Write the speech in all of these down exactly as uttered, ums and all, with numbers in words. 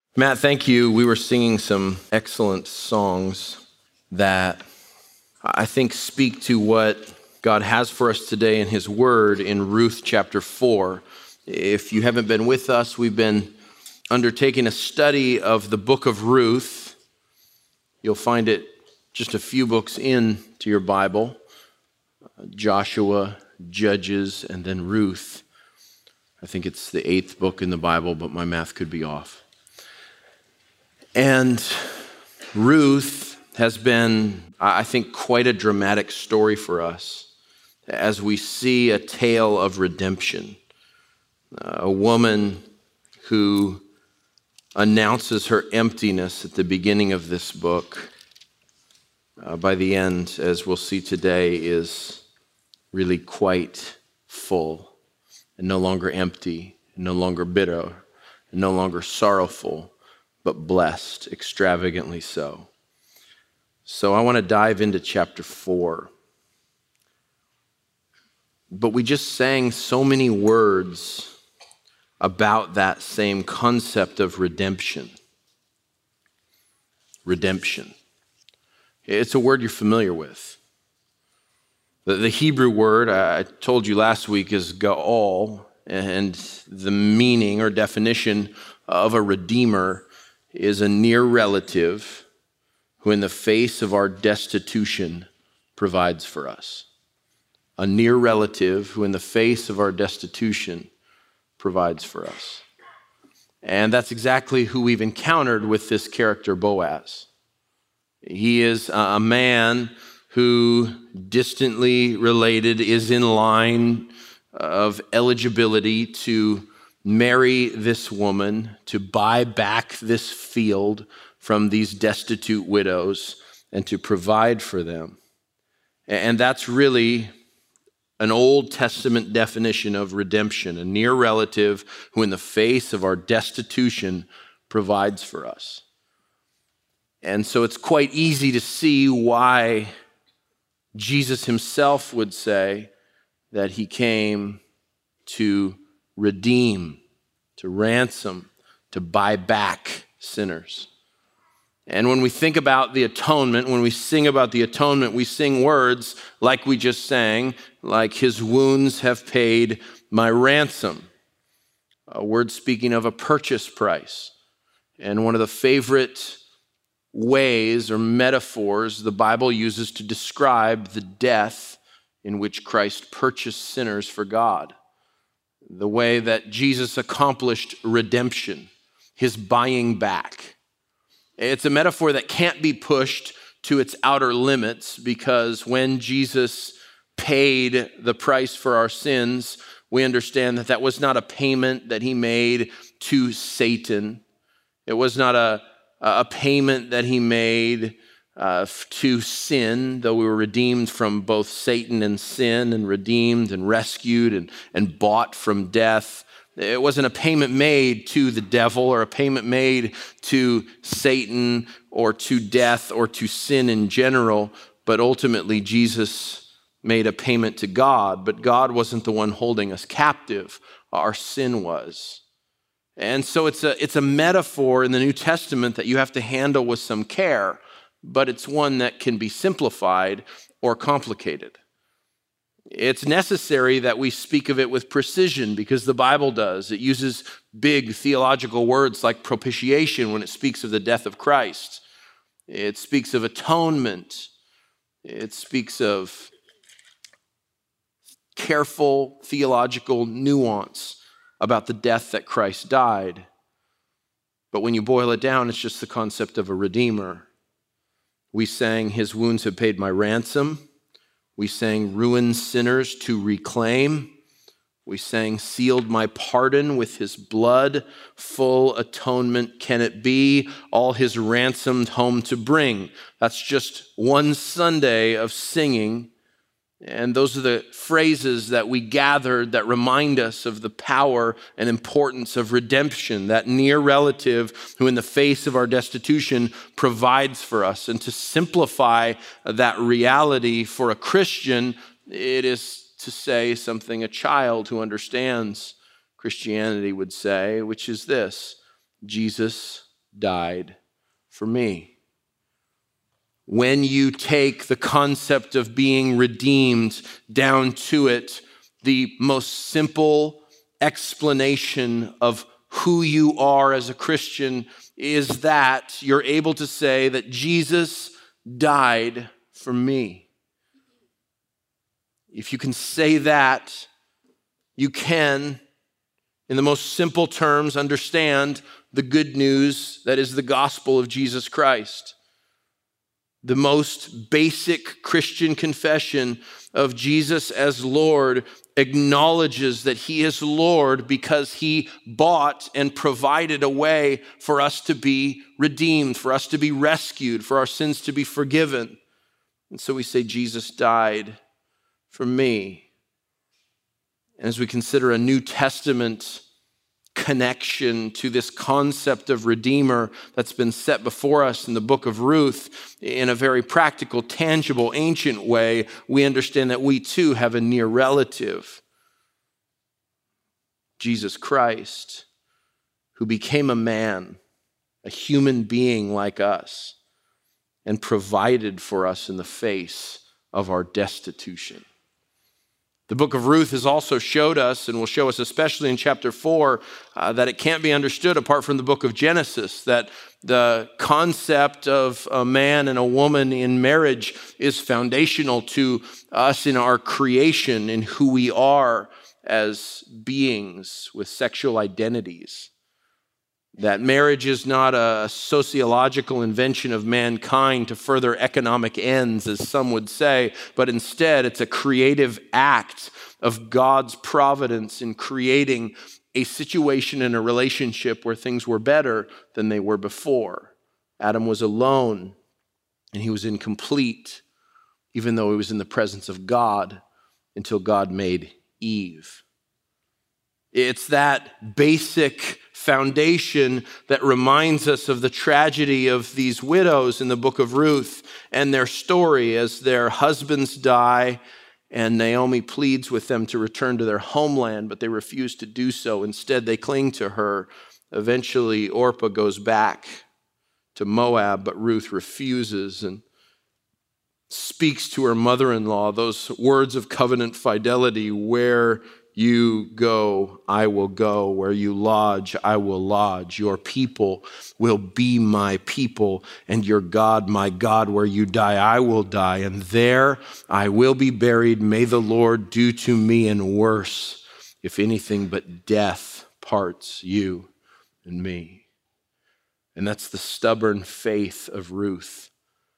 Matt, thank you. We were singing some excellent songs that I think speak to what God has for us today in His Word in Ruth chapter four. If you haven't been with us, we've been undertaking a study of the book of Ruth. You'll find it just a few books into your Bible, Joshua, Judges, and then Ruth. I think it's the eighth book in the Bible, but my math could be off. And Ruth has been, I think, quite a dramatic story for us as we see a tale of redemption. A woman who announces her emptiness at the beginning of this book, uh, by the end, as we'll see today, is really quite full and no longer empty, no longer bitter, and no longer sorrowful, but blessed, extravagantly so. So I want to dive into chapter four. But we just sang so many words about that same concept of redemption. Redemption. It's a word you're familiar with. The, the Hebrew word, I told you last week, is ga'al, and the meaning or definition of a redeemer is a near relative who in the face of our destitution provides for us. A near relative who in the face of our destitution provides for us. And that's exactly who we've encountered with this character, Boaz. He is a man who, distantly related, is in line of eligibility to marry this woman, to buy back this field from these destitute widows and to provide for them. And that's really an Old Testament definition of redemption, a near relative who in the face of our destitution provides for us. And so it's quite easy to see why Jesus himself would say that he came to redeem, to ransom, to buy back sinners. And when we think about the atonement, when we sing about the atonement, we sing words like we just sang, like his wounds have paid my ransom, a word speaking of a purchase price. And one of the favorite ways or metaphors the Bible uses to describe the death in which Christ purchased sinners for God. The way that Jesus accomplished redemption, his buying back. It's a metaphor that can't be pushed to its outer limits because when Jesus paid the price for our sins, we understand that that was not a payment that he made to Satan. It was not a, a payment that he made Uh, to sin, though we were redeemed from both Satan and sin and redeemed and rescued and, and bought from death. It wasn't a payment made to the devil or a payment made to Satan or to death or to sin in general, but ultimately Jesus made a payment to God, but God wasn't the one holding us captive. Our sin was. And so it's a, it's a metaphor in the New Testament that you have to handle with some care, but it's one that can be simplified or complicated. It's necessary that we speak of it with precision because the Bible does. It uses big theological words like propitiation when it speaks of the death of Christ. It speaks of atonement. It speaks of careful theological nuance about the death that Christ died. But when you boil it down, it's just the concept of a redeemer. We sang, his wounds have paid my ransom. We sang, ruined sinners to reclaim. We sang, sealed my pardon with his blood. Full atonement can it be, all his ransomed home to bring. That's just one Sunday of singing. And those are the phrases that we gathered that remind us of the power and importance of redemption, that near relative who in the face of our destitution provides for us. And to simplify that reality for a Christian, it is to say something a child who understands Christianity would say, which is this: Jesus died for me. When you take the concept of being redeemed down to it, the most simple explanation of who you are as a Christian is that you're able to say that Jesus died for me. If you can say that, you can, in the most simple terms, understand the good news that is the gospel of Jesus Christ. The most basic Christian confession of Jesus as Lord acknowledges that he is Lord because he bought and provided a way for us to be redeemed, for us to be rescued, for our sins to be forgiven. And so we say, Jesus died for me. And as we consider a New Testament connection to this concept of Redeemer that's been set before us in the book of Ruth in a very practical, tangible, ancient way, we understand that we too have a near relative, Jesus Christ, who became a man, a human being like us, and provided for us in the face of our destitution. The book of Ruth has also showed us, and will show us especially in chapter four, uh, that it can't be understood apart from the book of Genesis, that the concept of a man and a woman in marriage is foundational to us in our creation, in who we are as beings with sexual identities. That marriage is not a sociological invention of mankind to further economic ends, as some would say, but instead it's a creative act of God's providence in creating a situation in a relationship where things were better than they were before. Adam was alone and he was incomplete, even though he was in the presence of God, until God made Eve. It's that basic foundation that reminds us of the tragedy of these widows in the book of Ruth and their story as their husbands die, and Naomi pleads with them to return to their homeland, but they refuse to do so. Instead, they cling to her. Eventually, Orpah goes back to Moab, but Ruth refuses and speaks to her mother-in-law those words of covenant fidelity: where you go, I will go. Where you lodge, I will lodge. Your people will be my people, and your God, my God. Where you die, I will die, and there I will be buried. May the Lord do to me and worse, if anything but death parts you and me. And that's the stubborn faith of Ruth.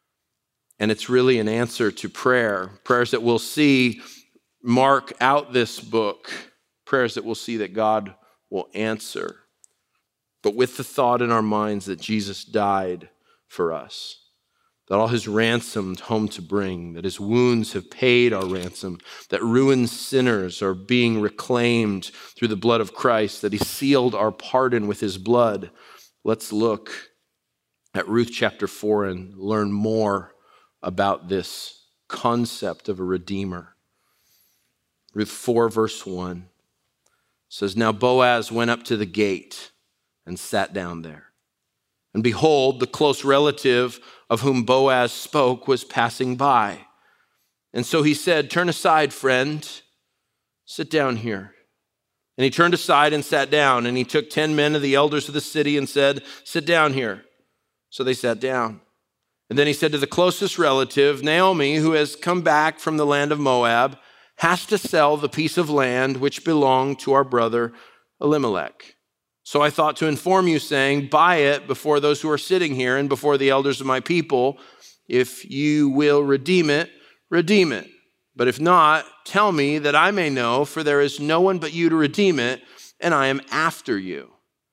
And it's really an answer to prayer, prayers that we'll see mark out this book, prayers that we'll see that God will answer, but with the thought in our minds that Jesus died for us, that all his ransomed home to bring, that his wounds have paid our ransom, that ruined sinners are being reclaimed through the blood of Christ, that he sealed our pardon with his blood. Let's look at Ruth chapter four and learn more about this concept of a redeemer. Ruth four, verse one says, Now Boaz went up to the gate and sat down there. And behold, the close relative of whom Boaz spoke was passing by. And so he said, Turn aside, friend, sit down here. And he turned aside and sat down. And he took ten men of the elders of the city and said, Sit down here. So they sat down. And then he said to the closest relative, Naomi, who has come back from the land of Moab, has to sell the piece of land which belonged to our brother Elimelech. So I thought to inform you, saying, Buy it before those who are sitting here and before the elders of my people. If you will redeem it, redeem it. But if not, tell me that I may know, for there is no one but you to redeem it, and I am after you.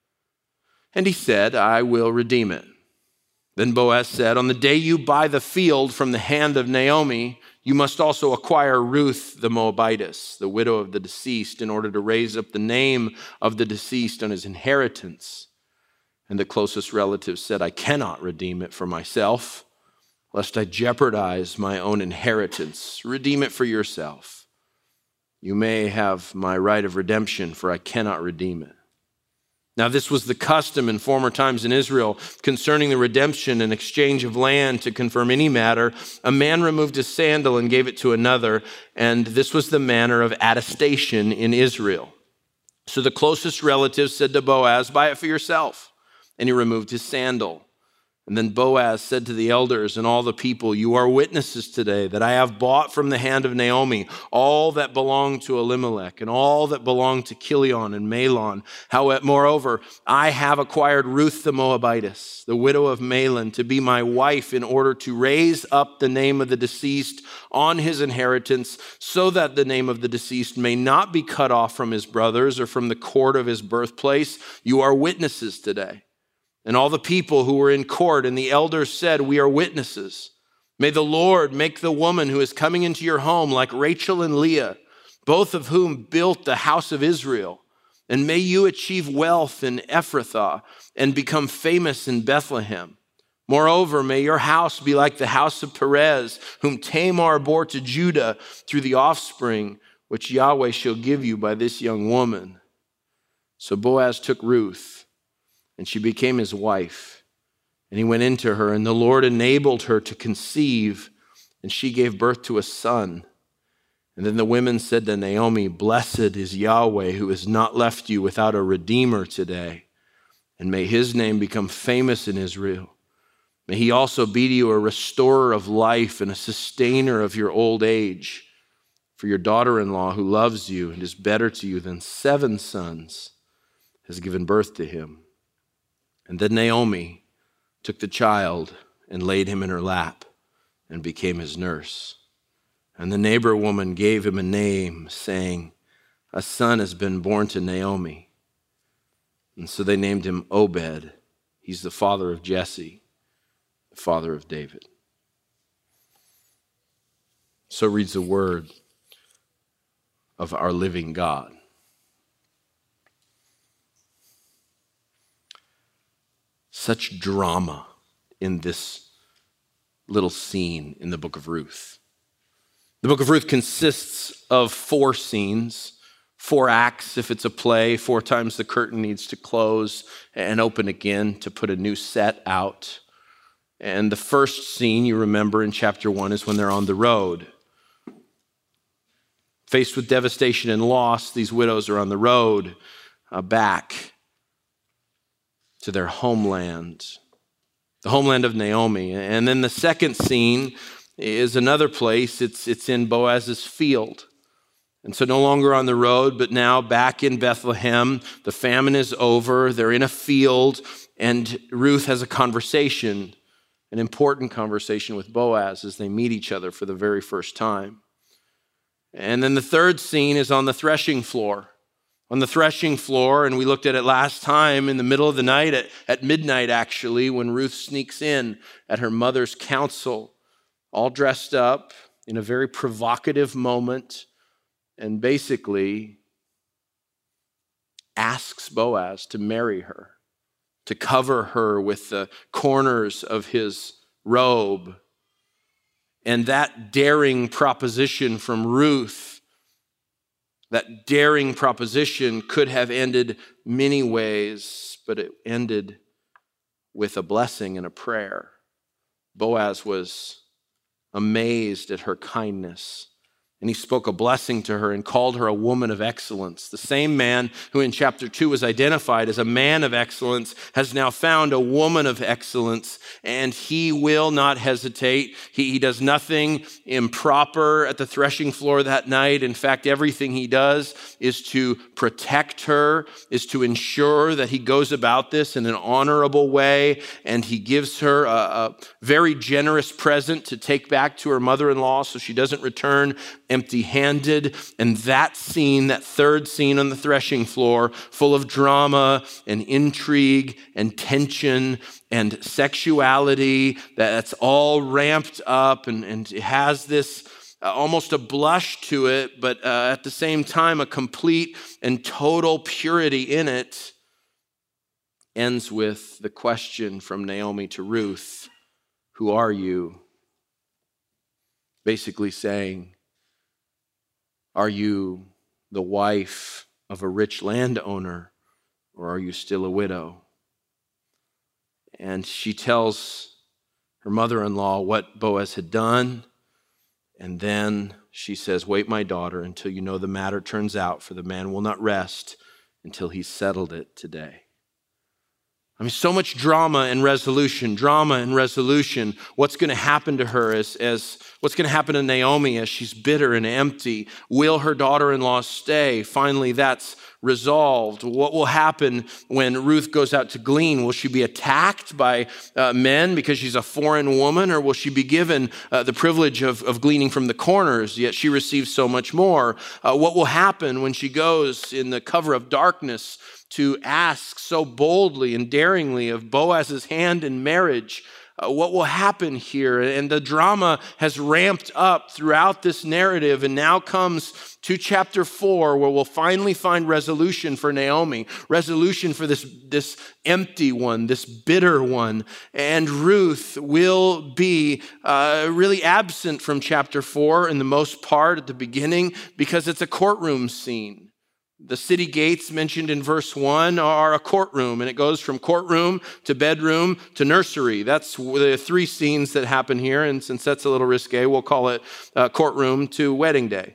And he said, I will redeem it. Then Boaz said, On the day you buy the field from the hand of Naomi, you must also acquire Ruth the Moabitess, the widow of the deceased, in order to raise up the name of the deceased on his inheritance. And the closest relative said, I cannot redeem it for myself, lest I jeopardize my own inheritance. Redeem it for yourself. You may have my right of redemption, for I cannot redeem it. Now, this was the custom in former times in Israel concerning the redemption and exchange of land to confirm any matter. A man removed his sandal and gave it to another, and this was the manner of attestation in Israel. So the closest relatives said to Boaz, "Buy it for yourself." And he removed his sandal. And then Boaz said to the elders and all the people, "You are witnesses today that I have bought from the hand of Naomi all that belonged to Elimelech and all that belonged to Chilion and Mahlon. How, moreover, I have acquired Ruth the Moabitess, the widow of Mahlon, to be my wife in order to raise up the name of the deceased on his inheritance, so that the name of the deceased may not be cut off from his brothers or from the court of his birthplace. You are witnesses today." And all the people who were in court and the elders said, "We are witnesses. May the Lord make the woman who is coming into your home like Rachel and Leah, both of whom built the house of Israel. And may you achieve wealth in Ephrathah and become famous in Bethlehem. Moreover, may your house be like the house of Perez, whom Tamar bore to Judah through the offspring which Yahweh shall give you by this young woman." So Boaz took Ruth, and she became his wife. And he went into her, and the Lord enabled her to conceive, and she gave birth to a son. And then the women said to Naomi, "Blessed is Yahweh, who has not left you without a redeemer today. And may his name become famous in Israel. May he also be to you a restorer of life and a sustainer of your old age. For your daughter-in-law, who loves you and is better to you than seven sons, has given birth to him." And then Naomi took the child and laid him in her lap and became his nurse. And the neighbor woman gave him a name, saying, "A son has been born to Naomi." And so they named him Obed. He's the father of Jesse, the father of David. So reads the word of our living God. Such drama in this little scene in the book of Ruth. The book of Ruth consists of four scenes, four acts if it's a play. Four times the curtain needs to close and open again to put a new set out. And the first scene, you remember in chapter one, is when they're on the road. Faced with devastation and loss, these widows are on the road uh, back to their homeland, the homeland of Naomi. And then the second scene is another place. It's, it's in Boaz's field. And so no longer on the road, but now back in Bethlehem. The famine is over. They're in a field, and Ruth has a conversation, an important conversation with Boaz as they meet each other for the very first time. And then the third scene is on the threshing floor. On the threshing floor, and we looked at it last time in the middle of the night, at, at midnight actually, when Ruth sneaks in at her mother's counsel, all dressed up in a very provocative moment, and basically asks Boaz to marry her, to cover her with the corners of his robe. And that daring proposition from Ruth, that daring proposition could have ended many ways, but it ended with a blessing and a prayer. Boaz was amazed at her kindness, and he spoke a blessing to her and called her a woman of excellence. The same man who in chapter two was identified as a man of excellence has now found a woman of excellence, and he will not hesitate. He, he does nothing improper at the threshing floor that night. In fact, everything he does is to protect her, is to ensure that he goes about this in an honorable way, and he gives her a, a very generous present to take back to her mother-in-law so she doesn't return empty-handed. And that scene, that third scene on the threshing floor, full of drama and intrigue and tension and sexuality, that's all ramped up, and, and it has this uh, almost a blush to it, but uh, at the same time, a complete and total purity in it, ends with the question from Naomi to Ruth, "Who are you?" Basically saying, are you the wife of a rich landowner, or are you still a widow? And she tells her mother-in-law what Boaz had done, and then she says, wait, my daughter, until you know the matter turns out, for the man will not rest until he's settled it today. I mean, so much drama and resolution, drama and resolution. What's going to happen to her as, as what's going to happen to Naomi as she's bitter and empty? Will her daughter-in-law stay? Finally, that's resolved. What will happen when Ruth goes out to glean? Will she be attacked by uh, men because she's a foreign woman, or will she be given uh, the privilege of, of gleaning from the corners, yet she receives so much more? Uh, what will happen when she goes in the cover of darkness to ask so boldly and daringly of Boaz's hand in marriage? Uh, what will happen here? And the drama has ramped up throughout this narrative, and now comes to chapter four, where we'll finally find resolution for Naomi, resolution for this, this empty one, this bitter one. And Ruth will be uh, really absent from chapter four in the most part at the beginning, because it's a courtroom scene. The city gates mentioned in verse one are a courtroom, and it goes from courtroom to bedroom to nursery. That's the three scenes that happen here, and since that's a little risque, we'll call it uh, courtroom to wedding day.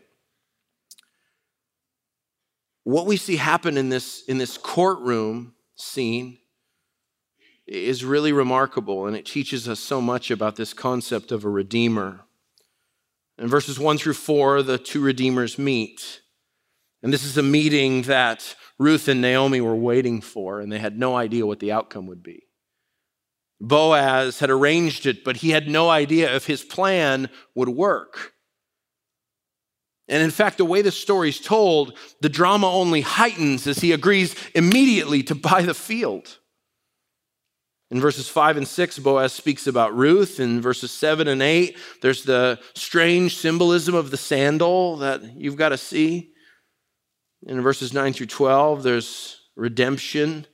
What we see happen in this, in this courtroom scene is really remarkable, and it teaches us so much about this concept of a redeemer. In verses one through four, the two redeemers meet. And this is a meeting that Ruth and Naomi were waiting for, and they had no idea what the outcome would be. Boaz had arranged it, but he had no idea if his plan would work. And in fact, the way the story's told, the drama only heightens as he agrees immediately to buy the field. In verses five and six, Boaz speaks about Ruth. In verses seven and eight, there's the strange symbolism of the sandal that you've got to see. In verses nine through twelve, there's redemption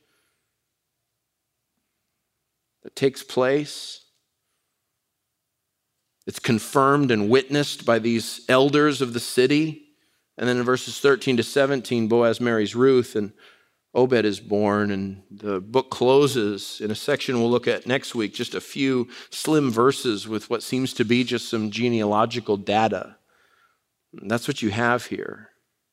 that takes place. It's confirmed and witnessed by these elders of the city. And then in verses thirteen to seventeen, Boaz marries Ruth, and Obed is born. And the book closes in a section we'll look at next week, just a few slim verses with what seems to be just some genealogical data. And that's what you have here.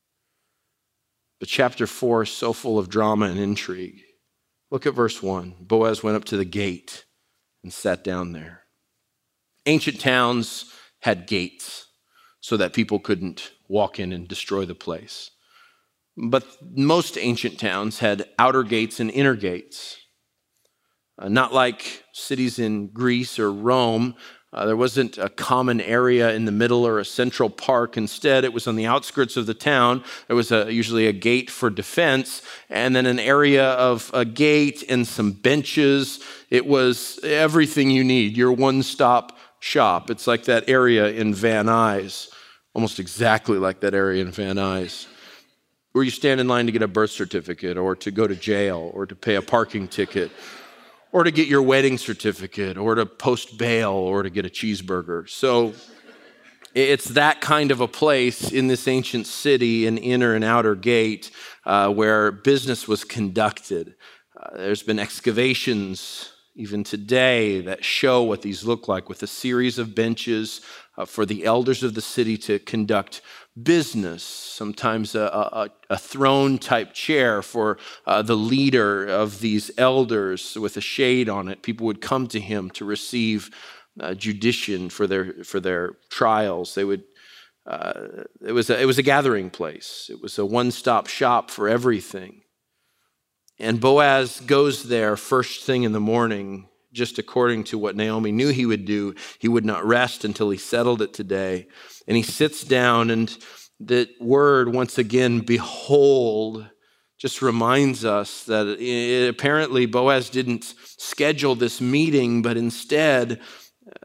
But chapter four is so full of drama and intrigue. Look at verse one. Boaz went up to the gate and sat down there. Ancient towns had gates so that people couldn't walk in and destroy the place. But most ancient towns had outer gates and inner gates. Uh, not like cities in Greece or Rome. Uh, there wasn't a common area in the middle or a central park. Instead, it was on the outskirts of the town. There was a, usually a gate for defense, and then an area of a gate and some benches. It was everything you need, your one-stop shop. It's like that area in Van Nuys, almost exactly like that area in Van Nuys, where you stand in line to get a birth certificate or to go to jail or to pay a parking ticket, or to get your wedding certificate, or to post bail, or to get a cheeseburger. So it's that kind of a place in this ancient city, an inner and outer gate, uh, where business was conducted. Uh, there's been excavations even today that show what these look like, with a series of benches uh, for the elders of the city to conduct business, sometimes a, a, a throne-type chair for uh, the leader of these elders with a shade on it. People would come to him to receive uh, judiction for their for their trials. They would. Uh, it was a, it was a gathering place. It was a one-stop shop for everything. And Boaz goes there first thing in the morning, just according to what Naomi knew he would do. He would not rest until he settled it today. And he sits down, and that word, once again, behold, just reminds us that it, apparently Boaz didn't schedule this meeting, but instead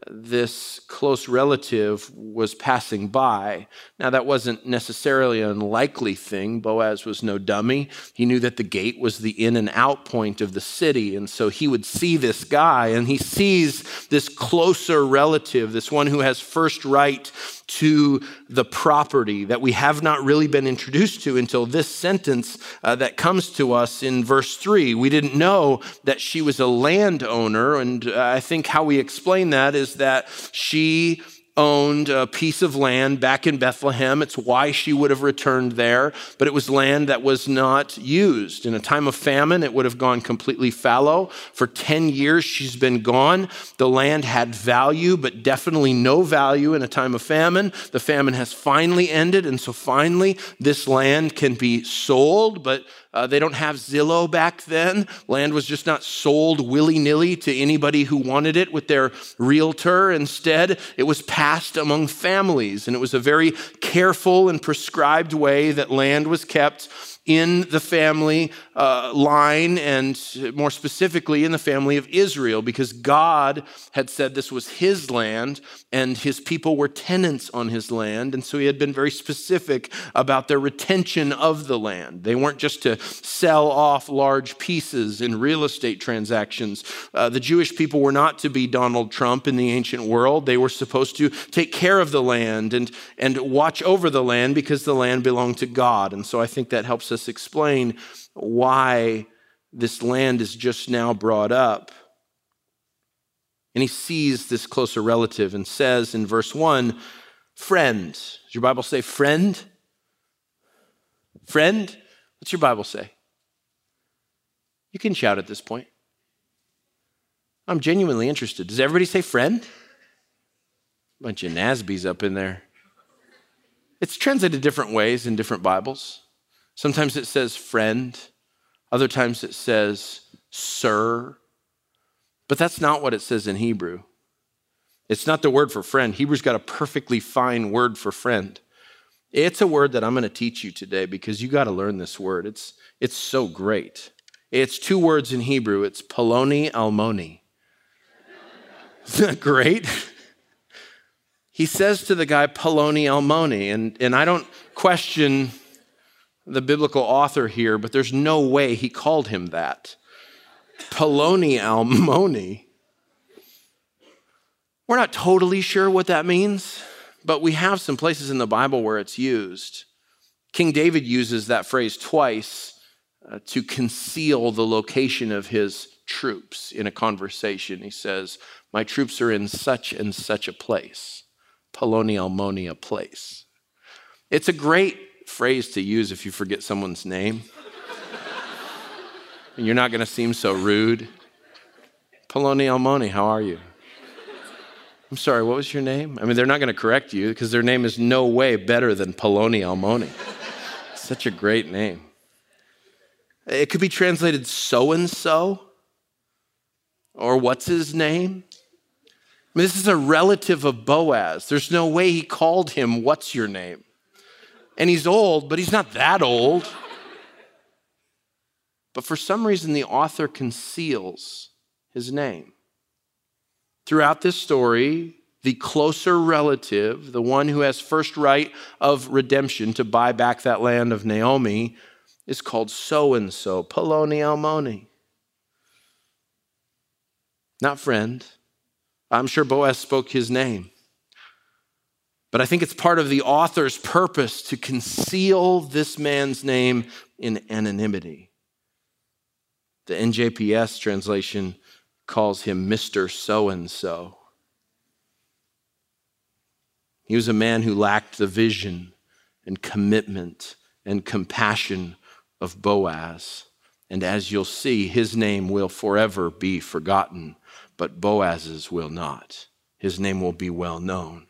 this close relative was passing by. Now, that wasn't necessarily an unlikely thing. Boaz was no dummy. He knew that the gate was the in and out point of the city. And so he would see this guy, and he sees this closer relative, this one who has first right to the property that we have not really been introduced to until this sentence uh, that comes to us in verse three. We didn't know that she was a landowner, and uh, I think how we explain that is that she owned a piece of land back in Bethlehem. It's why she would have returned there, but it was land that was not used. In a time of famine, it would have gone completely fallow. For ten years, she's been gone. The land had value, but definitely no value in a time of famine. The famine has finally ended, and so finally, this land can be sold, but Uh, they don't have Zillow back then. Land was just not sold willy-nilly to anybody who wanted it with their realtor. Instead, it was passed among families, and it was a very careful and prescribed way that land was kept in the family uh, line, and more specifically in the family of Israel, because God had said this was his land and his people were tenants on his land. And so he had been very specific about their retention of the land. They weren't just to sell off large pieces in real estate transactions. Uh, the Jewish people were not to be Donald Trump in the ancient world. They were supposed to take care of the land and, and watch over the land because the land belonged to God. And so I think that helps us explain why this land is just now brought up. And he sees this closer relative and says in verse one, friend. Does your Bible say friend? Friend? What's your Bible say? You can shout at this point. I'm genuinely interested. Does everybody say friend? Bunch of Nasbys up in there. It's translated different ways in different Bibles. Sometimes it says friend. Other times it says sir. But that's not what it says in Hebrew. It's not the word for friend. Hebrew's got a perfectly fine word for friend. It's a word that I'm going to teach you today because you got to learn this word. It's, it's so great. It's two words in Hebrew. It's Poloni Almoni. Isn't that great? He says to the guy, Poloni Almoni, and, and I don't question the biblical author here, but there's no way he called him that. Poloni Almoni. We're not totally sure what that means, but we have some places in the Bible where it's used. King David uses that phrase twice uh, to conceal the location of his troops in a conversation. He says, my troops are in such and such a place. Poloni Almoni, a place. It's a great phrase to use if you forget someone's name. And you're not going to seem so rude. Poloni Almoni, how are you? I'm sorry, what was your name? I mean, they're not going to correct you because their name is no way better than Poloni Almoni. Such a great name. It could be translated so-and-so, or what's his name? I mean, this is a relative of Boaz. There's no way he called him, what's your name? And he's old, but he's not that old. But for some reason, the author conceals his name. Throughout this story, the closer relative, the one who has first right of redemption to buy back that land of Naomi, is called so-and-so, Poloni Almoni. Not friend. I'm sure Boaz spoke his name. But I think it's part of the author's purpose to conceal this man's name in anonymity. The N J P S translation calls him Mister So-and-so. He was a man who lacked the vision and commitment and compassion of Boaz. And as you'll see, his name will forever be forgotten, but Boaz's will not. His name will be well known.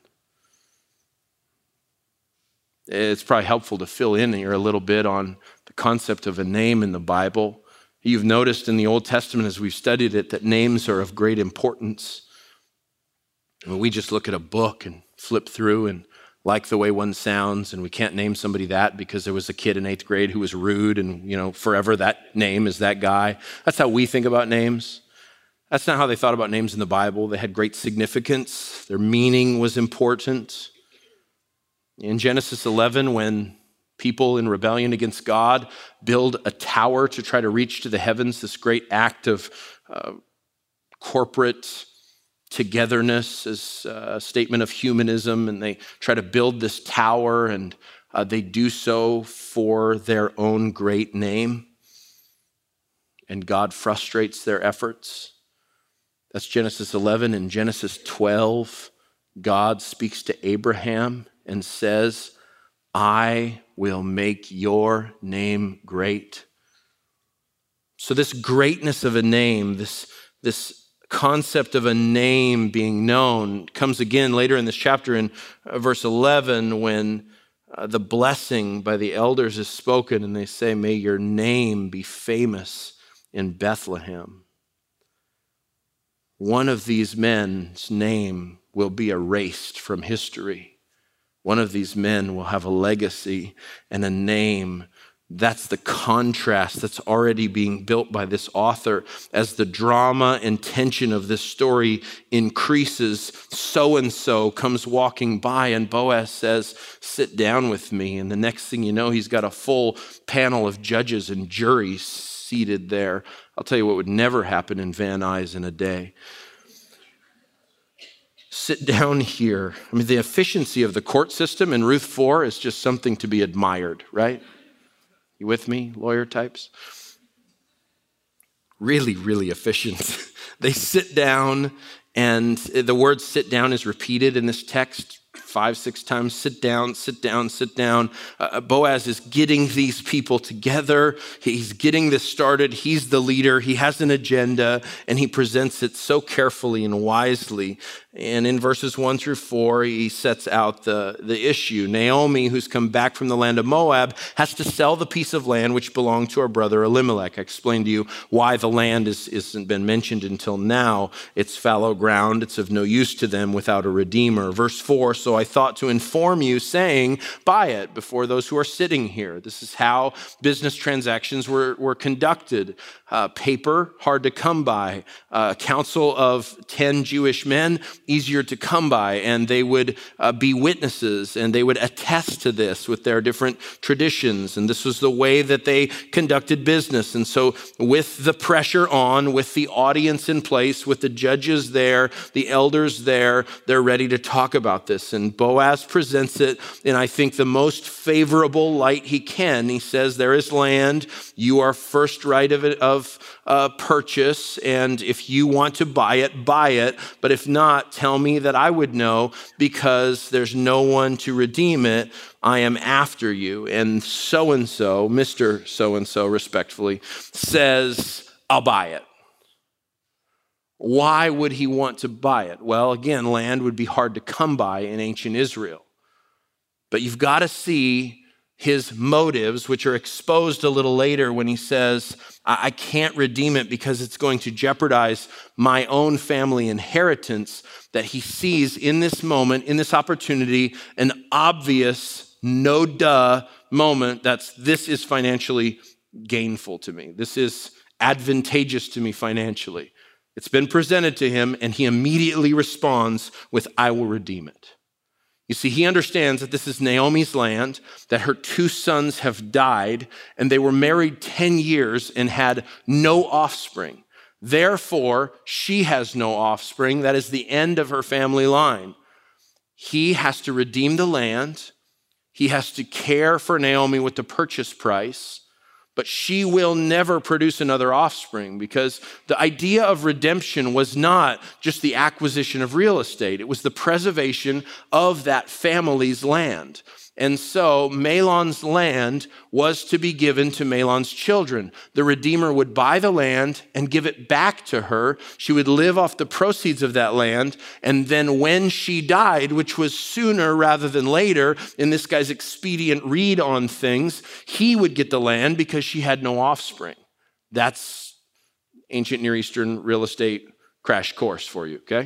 It's probably helpful to fill in here a little bit on the concept of a name in the Bible. You've noticed in the Old Testament as we've studied it that names are of great importance. And we just look at a book and flip through and like the way one sounds, and we can't name somebody that because there was a kid in eighth grade who was rude, and you know, forever that name is that guy. That's how we think about names. That's not how they thought about names in the Bible. They had great significance. Their meaning was important. In Genesis eleven, when people in rebellion against God build a tower to try to reach to the heavens, this great act of uh, corporate togetherness as a statement of humanism, and they try to build this tower, and uh, they do so for their own great name, and God frustrates their efforts. That's Genesis eleven. In Genesis twelve, God speaks to Abraham and says, I will make your name great. So this greatness of a name, this, this concept of a name being known comes again later in this chapter in verse eleven when uh, the blessing by the elders is spoken and they say, may your name be famous in Bethlehem. One of these men's name will be erased from history. One of these men will have a legacy and a name. That's the contrast that's already being built by this author. As the drama and tension of this story increases, so-and-so comes walking by and Boaz says, sit down with me. And the next thing you know, he's got a full panel of judges and juries seated there. I'll tell you what would never happen in Van Nuys in a day. Sit down here. I mean, the efficiency of the court system in Ruth four is just something to be admired, right? You with me, lawyer types? Really, really efficient. They sit down, and the word sit down is repeated in this text five, six times. Sit down, sit down, sit down. Uh, Boaz is getting these people together. He's getting this started. He's the leader. He has an agenda, and he presents it so carefully and wisely. And in verses one through four, he sets out the, the issue. Naomi, who's come back from the land of Moab, has to sell the piece of land which belonged to her brother Elimelech. I explained to you why the land is, isn't been mentioned until now. It's fallow ground. It's of no use to them without a redeemer. Verse four, so I thought to inform you, saying, buy it before those who are sitting here. This is how business transactions were, were conducted. Uh, paper, hard to come by. A uh, council of ten Jewish men, easier to come by, and they would uh, be witnesses, and they would attest to this with their different traditions, and this was the way that they conducted business. And so with the pressure on, with the audience in place, with the judges there, the elders there, they're ready to talk about this. And Boaz presents it in, I think, the most favorable light he can. He says, there is land, you are first right of it, of uh, purchase, and if you want to buy it, buy it, but if not, tell me that I would know, because there's no one to redeem it. I am after you. And so-and-so, Mister So-and-so respectfully, says, I'll buy it. Why would he want to buy it? Well, again, land would be hard to come by in ancient Israel. But you've got to see his motives, which are exposed a little later when he says, I can't redeem it because it's going to jeopardize my own family inheritance, that he sees in this moment, in this opportunity, an obvious, no duh moment that's, this is financially gainful to me. This is advantageous to me financially. It's been presented to him, and he immediately responds with, I will redeem it. You see, he understands that this is Naomi's land, that her two sons have died, and they were married ten years and had no offspring. Therefore, she has no offspring. That is the end of her family line. He has to redeem the land. He has to care for Naomi with the purchase price. But she will never produce another offspring, because the idea of redemption was not just the acquisition of real estate. It was the preservation of that family's land. And so Mahlon's land was to be given to Mahlon's children. The Redeemer would buy the land and give it back to her. She would live off the proceeds of that land. And then when she died, which was sooner rather than later, in this guy's expedient read on things, he would get the land because she had no offspring. That's ancient Near Eastern real estate crash course for you, okay?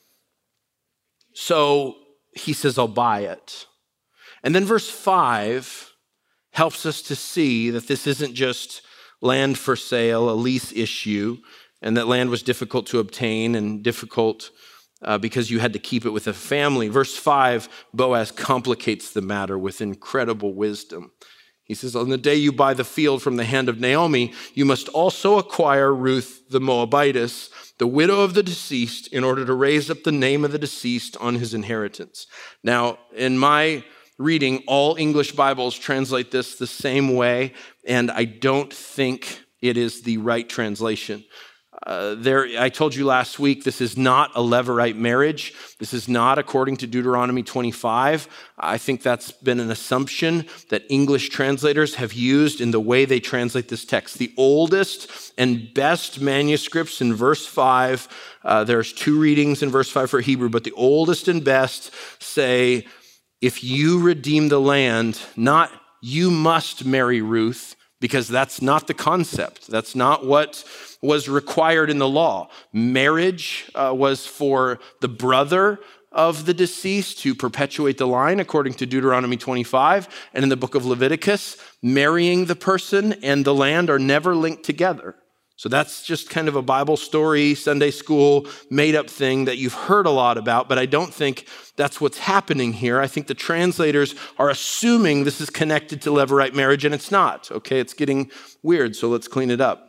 So he says, I'll buy it. And then verse five helps us to see that this isn't just land for sale, a lease issue. and that land was difficult to obtain and difficult uh, because you had to keep it with a family. Verse five, Boaz complicates the matter with incredible wisdom. He says, on the day you buy the field from the hand of Naomi, you must also acquire Ruth the Moabitess, the widow of the deceased, in order to raise up the name of the deceased on his inheritance. Now, in my reading, all English Bibles translate this the same way, and I don't think it is the right translation. Uh, there, I told you last week, this is not a Levirate marriage. This is not according to Deuteronomy twenty-five. I think that's been an assumption that English translators have used in the way they translate this text. The oldest and best manuscripts in verse five, uh, there's two readings in verse five for Hebrew, but the oldest and best say, if you redeem the land, not you must marry Ruth, because that's not the concept. That's not what was required in the law. Marriage uh, was for the brother of the deceased to perpetuate the line, according to Deuteronomy twenty-five. And in the book of Leviticus, marrying the person and the land are never linked together. So that's just kind of a Bible story, Sunday school, made-up thing that you've heard a lot about, but I don't think that's what's happening here. I think the translators are assuming this is connected to Levirate marriage, and it's not. Okay, it's getting weird, so let's clean it up.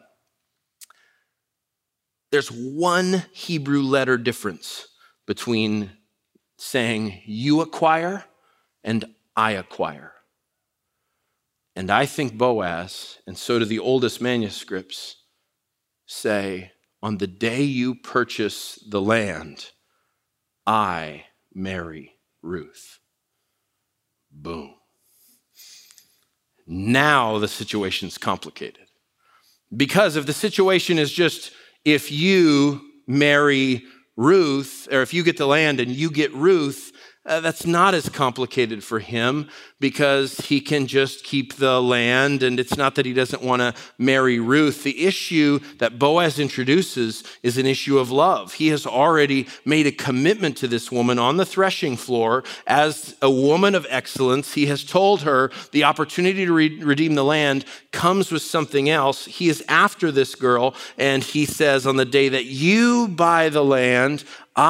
There's one Hebrew letter difference between saying you acquire and I acquire. And I think Boaz, and so do the oldest manuscripts, say, on the day you purchase the land, I marry Ruth. Boom. Now the situation's complicated. Because if the situation is just, if you marry Ruth, or if you get the land and you get Ruth, uh, that's not as complicated for him because he can just keep the land, and it's not that he doesn't want to marry Ruth. The issue that Boaz introduces is an issue of love. He has already made a commitment to this woman on the threshing floor as a woman of excellence. He has told her the opportunity to re- redeem the land comes with something else. He is after this girl, and he says, on the day that you buy the land,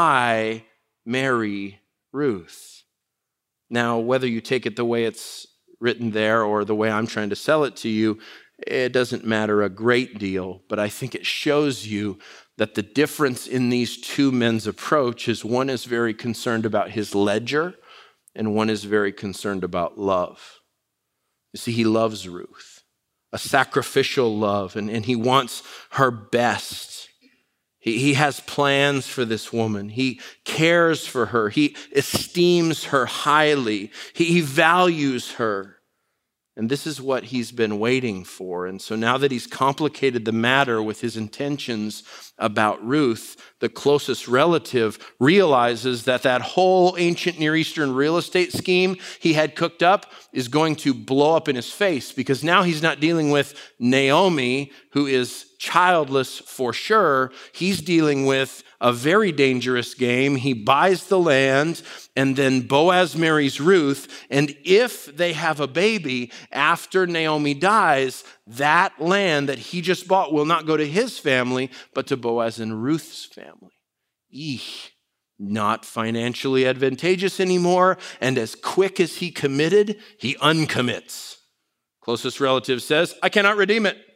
I marry Ruth. Now, whether you take it the way it's written there or the way I'm trying to sell it to you, it doesn't matter a great deal, but I think it shows you that the difference in these two men's approach is one is very concerned about his ledger and one is very concerned about love. You see, he loves Ruth, a sacrificial love, and, and he wants her best. He, he has plans for this woman. He cares for her. He esteems her highly. He, he values her. And this is what he's been waiting for. And so now that he's complicated the matter with his intentions about Ruth, the closest relative realizes that that whole ancient Near Eastern real estate scheme he had cooked up is going to blow up in his face, because now he's not dealing with Naomi, who is childless for sure. He's dealing with a very dangerous game. He buys the land, and then Boaz marries Ruth. And if they have a baby after Naomi dies, that land that he just bought will not go to his family, but to Boaz and Ruth's family. Eesh, not financially advantageous anymore. And as quick as he committed, he uncommits. Closest relative says, I cannot redeem it.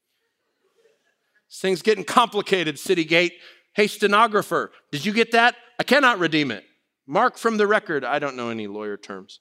This thing's getting complicated, City Gate. Hey, stenographer, did you get that? I cannot redeem it. Mark from the record. I don't know any lawyer terms.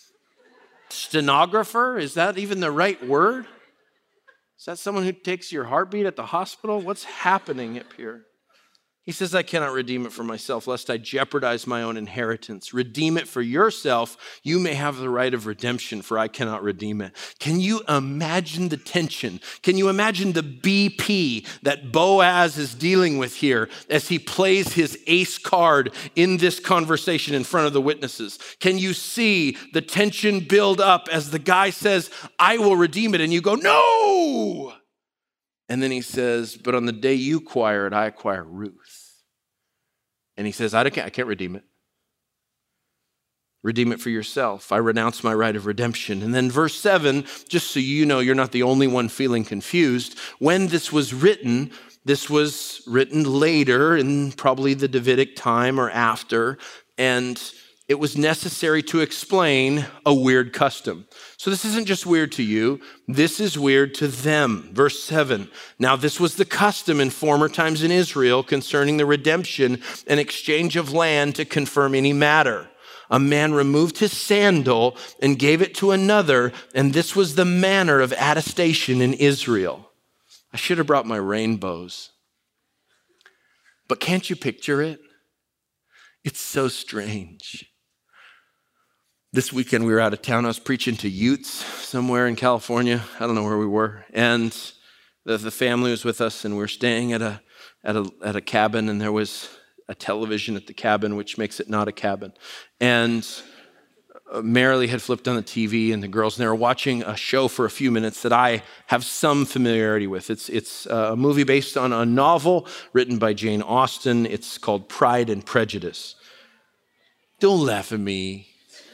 Stenographer, is that even the right word? Is that someone who takes your heartbeat at the hospital? What's happening up here? He says, I cannot redeem it for myself, lest I jeopardize my own inheritance. Redeem it for yourself. You may have the right of redemption, for I cannot redeem it. Can you imagine the tension? Can you imagine the B P that Boaz is dealing with here as he plays his ace card in this conversation in front of the witnesses? Can you see the tension build up as the guy says, I will redeem it, and you go, no! And then he says, but on the day you acquire it, I acquire Ruth. And he says, I can't, I can't redeem it. Redeem it for yourself. I renounce my right of redemption. And then verse seven, just so you know you're not the only one feeling confused, when this was written, this was written later in probably the Davidic time or after, and it was necessary to explain a weird custom. So this isn't just weird to you, this is weird to them. Verse seven, now this was the custom in former times in Israel concerning the redemption and exchange of land to confirm any matter. A man removed his sandal and gave it to another, and this was the manner of attestation in Israel. I should have brought my rainbows. But can't you picture it? It's so strange. This weekend we were out of town. I was preaching to Utes somewhere in California. I don't know where we were. And the, the family was with us, and we were staying at a, at a, at a cabin, and there was a television at the cabin, which makes it not a cabin. And Marilee had flipped on the T V, and the girls, and they were watching a show for a few minutes that I have some familiarity with. It's, it's a movie based on a novel written by Jane Austen. It's called Pride and Prejudice. Don't laugh at me.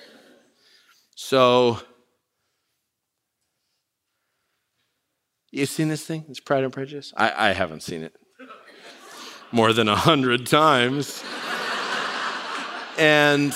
So, you've seen this thing? It's Pride and Prejudice? I, I haven't seen it more than a hundred times. And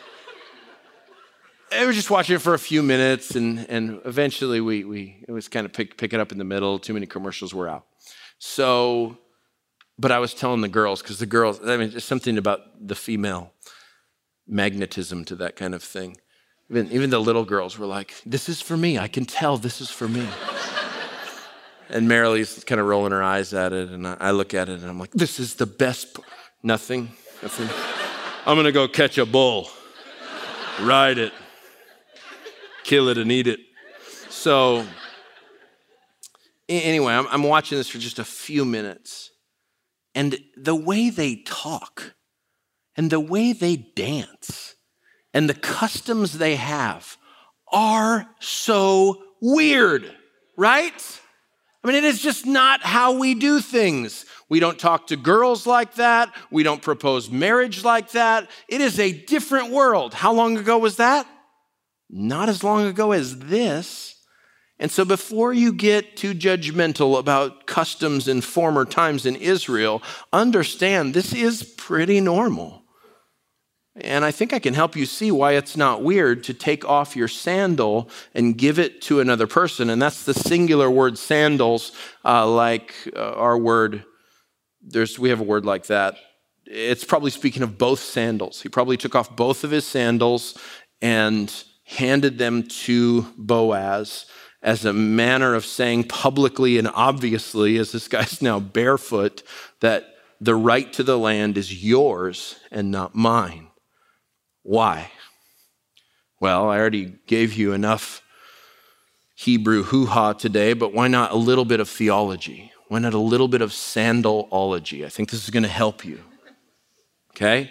I was just watching it for a few minutes, and, and eventually we, we it was kind of pick, pick it up in the middle. Too many commercials were out. So, but I was telling the girls, because the girls, I mean, there's something about the female magnetism to that kind of thing. Even, even the little girls were like, this is for me. I can tell this is for me. And Marilee's kind of rolling her eyes at it, and I, I look at it, and I'm like, this is the best. Nothing, nothing. I'm going to go catch a bull, ride it, kill it, and eat it. So anyway, I'm, I'm watching this for just a few minutes, and the way they talk and the way they dance and the customs they have are so weird, right? I mean, it is just not how we do things. We don't talk to girls like that. We don't propose marriage like that. It is a different world. How long ago was that? Not as long ago as this. And so before you get too judgmental about customs in former times in Israel, understand this is pretty normal. And I think I can help you see why it's not weird to take off your sandal and give it to another person. And that's the singular word sandals, uh, like uh, our word. There's we have a word like that. It's probably speaking of both sandals. He probably took off both of his sandals and handed them to Boaz as a manner of saying publicly and obviously, as this guy's now barefoot, that the right to the land is yours and not mine. Why? Well, I already gave you enough Hebrew hoo-ha today, but why not a little bit of theology? Why not a little bit of sandalology? I think this is going to help you. Okay?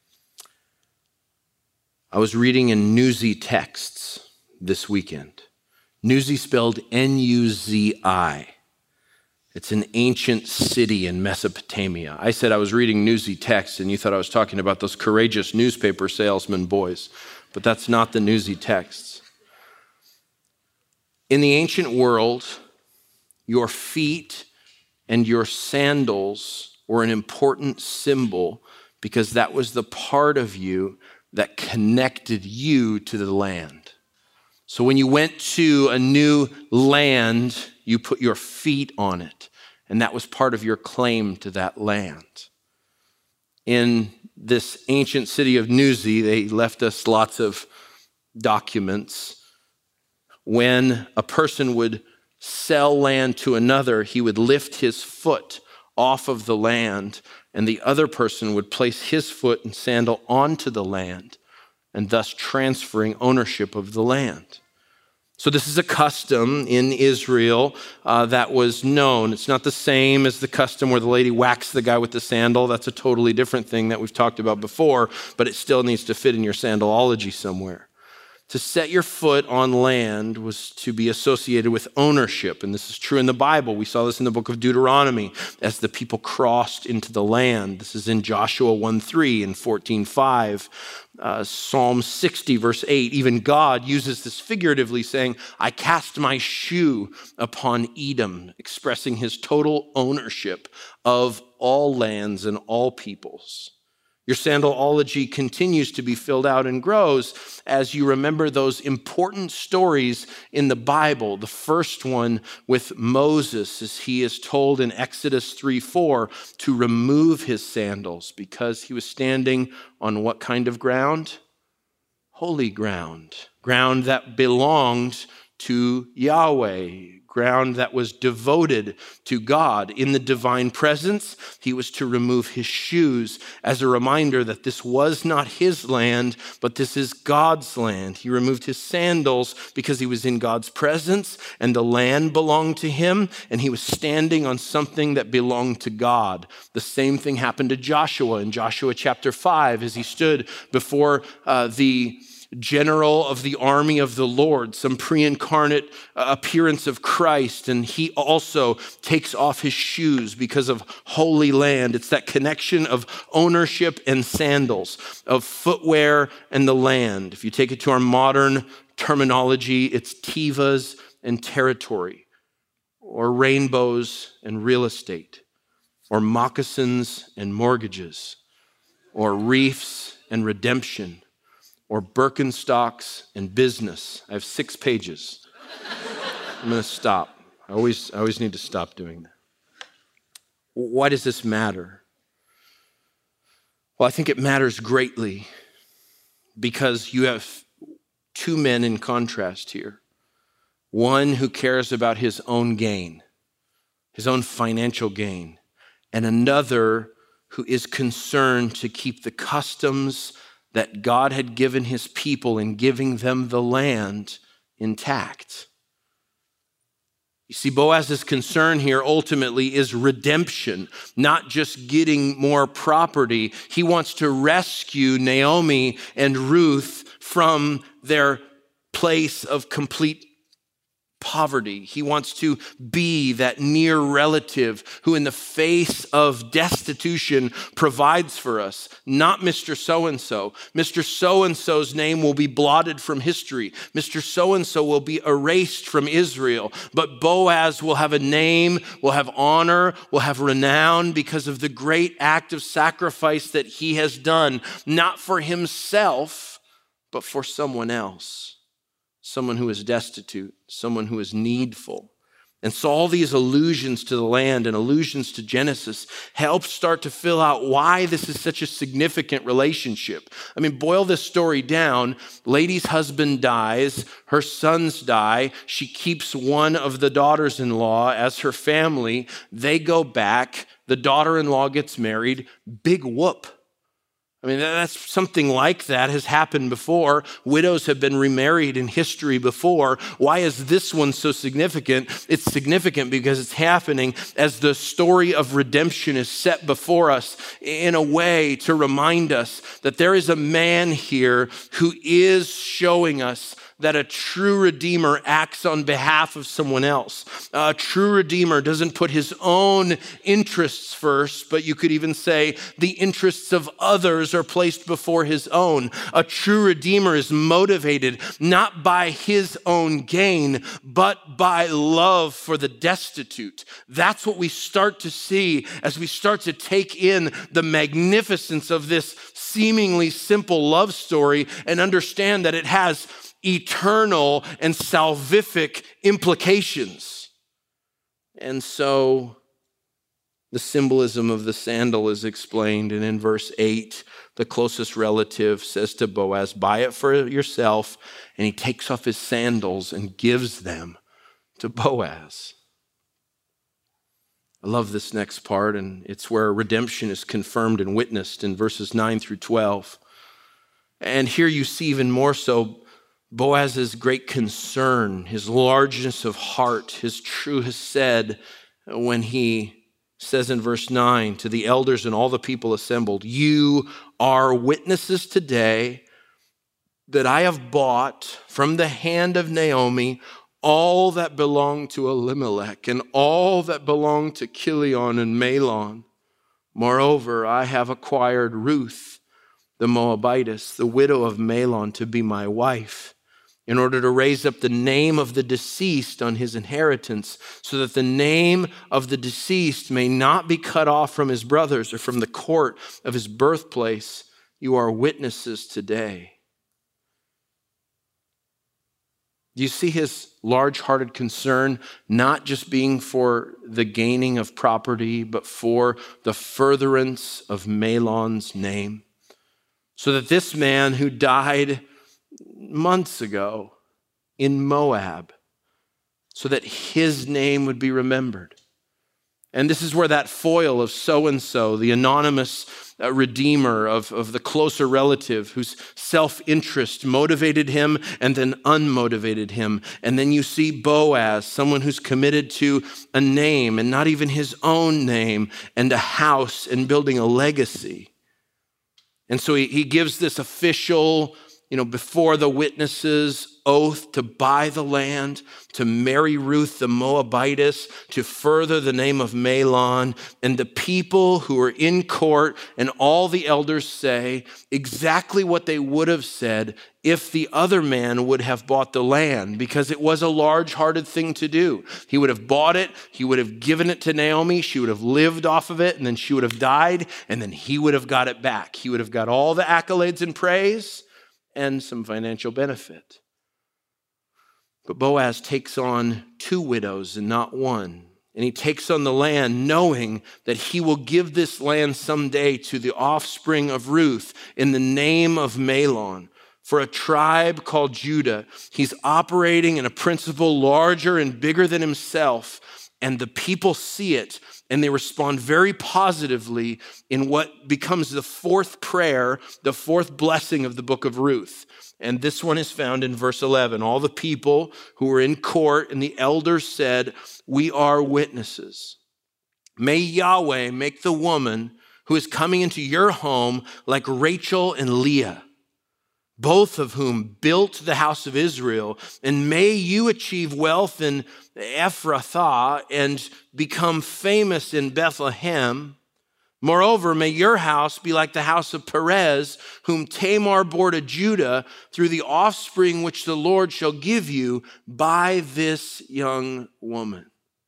I was reading in Newsy Texts this weekend. Newsy spelled N U Z I. It's an ancient city in Mesopotamia. I said I was reading Newsy Texts, and you thought I was talking about those courageous newspaper salesman boys, but that's not the Newsy Texts. In the ancient world, your feet and your sandals were an important symbol because that was the part of you that connected you to the land. So when you went to a new land, you put your feet on it, and that was part of your claim to that land. In this ancient city of Newsy, they left us lots of documents. When a person would sell land to another, he would lift his foot off of the land, and the other person would place his foot and sandal onto the land, and thus transferring ownership of the land. So this is a custom in Israel uh, that was known. It's not the same as the custom where the lady whacks the guy with the sandal. That's a totally different thing that we've talked about before, but it still needs to fit in your sandalology somewhere. To set your foot on land was to be associated with ownership. And this is true in the Bible. We saw this in the book of Deuteronomy as the people crossed into the land. This is in Joshua one three and fourteen five. Uh, Psalm sixty, verse eight. Even God uses this figuratively, saying, I cast my shoe upon Edom, expressing his total ownership of all lands and all peoples. Your sandalology continues to be filled out and grows as you remember those important stories in the Bible. The first one with Moses, as he is told in Exodus three four to remove his sandals because he was standing on what kind of ground? Holy ground. Ground that belonged to Yahweh. Ground that was devoted to God. In the divine presence, he was to remove his shoes as a reminder that this was not his land, but this is God's land. He removed his sandals because he was in God's presence and the land belonged to him, and he was standing on something that belonged to God. The same thing happened to Joshua in Joshua chapter five as he stood before uh, the general of the army of the Lord, some pre-incarnate uh, appearance of Christ, and he also takes off his shoes because of holy land. It's that connection of ownership and sandals, of footwear and the land. If you take it to our modern terminology, it's tivas and territory, or rainbows and real estate, or moccasins and mortgages, or reefs and redemption, or Birkenstocks and business. I have six pages. I'm going to stop. I always, I always need to stop doing that. Why does this matter? Well, I think it matters greatly because you have two men in contrast here. One who cares about his own gain, his own financial gain, and another who is concerned to keep the customs that God had given his people in giving them the land intact. You see, Boaz's concern here ultimately is redemption, not just getting more property. He wants to rescue Naomi and Ruth from their place of complete poverty. He wants to be that near relative who in the face of destitution provides for us, not Mister So-and-so. Mister So-and-so's name will be blotted from history. Mister So-and-so will be erased from Israel, but Boaz will have a name, will have honor, will have renown because of the great act of sacrifice that he has done, not for himself, but for someone else. Someone who is destitute, someone who is needful. And so all these allusions to the land and allusions to Genesis help start to fill out why this is such a significant relationship. I mean, boil this story down. Lady's husband dies, her sons die. She keeps one of the daughters-in-law as her family. They go back. The daughter-in-law gets married. Big whoop. I mean, that's something like that has happened before. Widows have been remarried in history before. Why is this one so significant? It's significant because it's happening as the story of redemption is set before us in a way to remind us that there is a man here who is showing us that a true redeemer acts on behalf of someone else. A true redeemer doesn't put his own interests first, but you could even say the interests of others are placed before his own. A true redeemer is motivated not by his own gain, but by love for the destitute. That's what we start to see as we start to take in the magnificence of this seemingly simple love story and understand that it has eternal and salvific implications. And so the symbolism of the sandal is explained. And in verse eight, the closest relative says to Boaz, buy it for yourself. And he takes off his sandals and gives them to Boaz. I love this next part, and it's where redemption is confirmed and witnessed in verses nine through twelve. And here you see even more so Boaz's great concern, his largeness of heart, his true hesed, when he says in verse nine to the elders and all the people assembled, you are witnesses today that I have bought from the hand of Naomi all that belonged to Elimelech and all that belonged to Chilion and Mahlon. Moreover, I have acquired Ruth, the Moabitess, the widow of Mahlon, to be my wife, in order to raise up the name of the deceased on his inheritance, so that the name of the deceased may not be cut off from his brothers or from the court of his birthplace. You are witnesses today. Do you see his large-hearted concern, not just being for the gaining of property, but for the furtherance of Mahlon's name? So that this man who died months ago in Moab, so that his name would be remembered. And this is where that foil of so-and-so, the anonymous uh, redeemer of, of the closer relative whose self-interest motivated him and then unmotivated him. And then you see Boaz, someone who's committed to a name and not even his own name, and a house and building a legacy. And so he, he gives this official, you know, before the witnesses, oath to buy the land, to marry Ruth the Moabitess, to further the name of Mahlon. And the people who are in court and all the elders say exactly what they would have said if the other man would have bought the land, because it was a large-hearted thing to do. He would have bought it, he would have given it to Naomi, she would have lived off of it, and then she would have died, and then he would have got it back. He would have got all the accolades and praise and some financial benefit. But Boaz takes on two widows and not one. And he takes on the land knowing that he will give this land someday to the offspring of Ruth in the name of Mahlon. For a tribe called Judah, he's operating in a principle larger and bigger than himself. And the people see it, and they respond very positively in what becomes the fourth prayer, the fourth blessing of the book of Ruth. And this one is found in verse eleven. All the people who were in court and the elders said, "We are witnesses. May Yahweh make the woman who is coming into your home like Rachel and Leah, both of whom built the house of Israel, and may you achieve wealth in Ephrathah and become famous in Bethlehem. Moreover, may your house be like the house of Perez, whom Tamar bore to Judah through the offspring which the Lord shall give you by this young woman."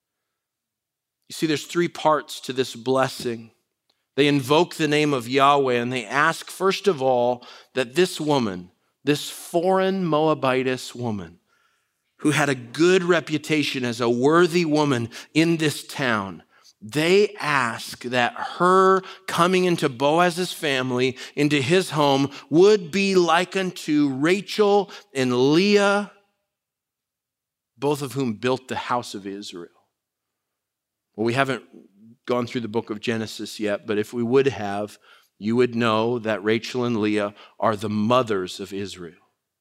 You see, there's three parts to this blessing. They invoke the name of Yahweh, and they ask, first of all, that this woman, this foreign Moabitess woman, who had a good reputation as a worthy woman in this town, they ask that her coming into Boaz's family, into his home, would be like unto Rachel and Leah, both of whom built the house of Israel. Well, we haven't gone through the book of Genesis yet, but if we would have, you would know that Rachel and Leah are the mothers of Israel.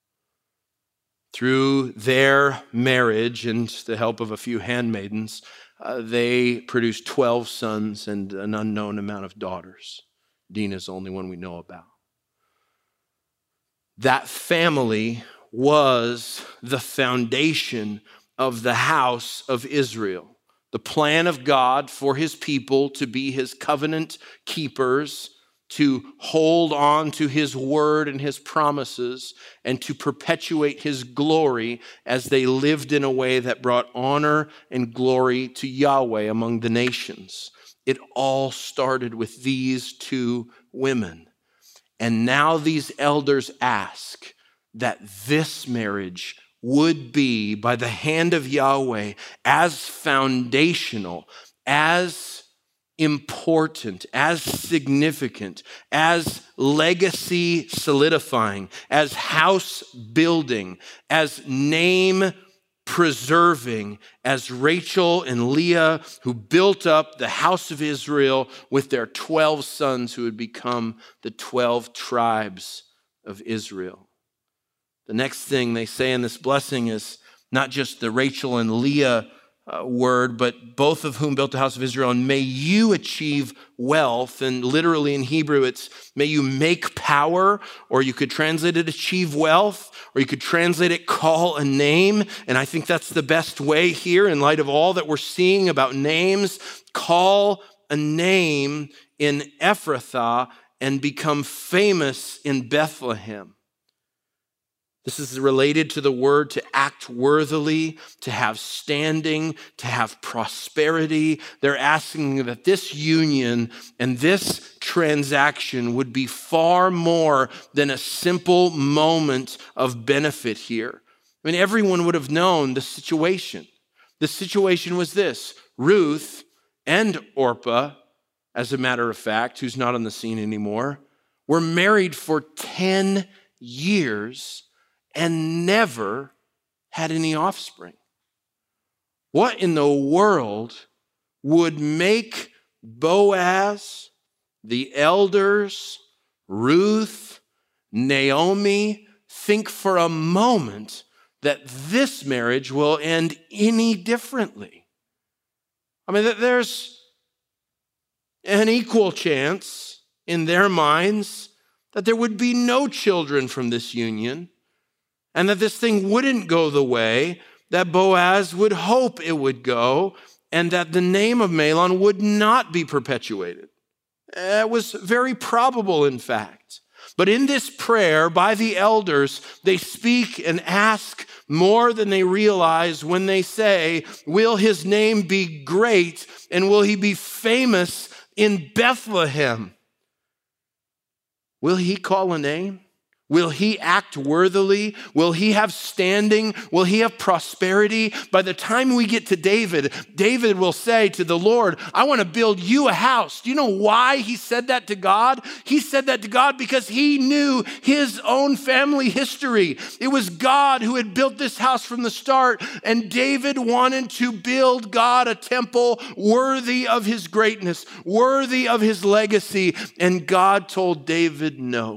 Through their marriage and the help of a few handmaidens, uh, they produced twelve sons and an unknown amount of daughters. Dinah's the only one we know about. That family was the foundation of the house of Israel. The plan of God for his people to be his covenant keepers, to hold on to his word and his promises, and to perpetuate his glory as they lived in a way that brought honor and glory to Yahweh among the nations. It all started with these two women. And now these elders ask that this marriage would be, by the hand of Yahweh, as foundational, as important, as significant, as legacy solidifying, as house building, as name preserving as Rachel and Leah, who built up the house of Israel with their twelve sons who would become the twelve tribes of Israel. The next thing they say in this blessing is not just the Rachel and Leah uh, word, but both of whom built the house of Israel, and may you achieve wealth. And literally in Hebrew, it's may you make power, or you could translate it achieve wealth, or you could translate it call a name. And I think that's the best way here in light of all that we're seeing about names. Call a name in Ephrathah and become famous in Bethlehem. This is related to the word to act worthily, to have standing, to have prosperity. They're asking that this union and this transaction would be far more than a simple moment of benefit here. I mean, everyone would have known the situation. The situation was this: Ruth and Orpah, as a matter of fact, who's not on the scene anymore, were married for ten years and never had any offspring. What in the world would make Boaz, the elders, Ruth, Naomi think for a moment that this marriage will end any differently? I mean, there's an equal chance in their minds that there would be no children from this union, and that this thing wouldn't go the way that Boaz would hope it would go, and that the name of Mahlon would not be perpetuated. It was very probable, in fact. But in this prayer by the elders, they speak and ask more than they realize when they say, will his name be great, and will he be famous in Bethlehem? Will he call a name? Will he act worthily? Will he have standing? Will he have prosperity? By the time we get to David, David will say to the Lord, I want to build you a house. Do you know why he said that to God? He said that to God because he knew his own family history. It was God who had built this house from the start, and David wanted to build God a temple worthy of his greatness, worthy of his legacy, and God told David no.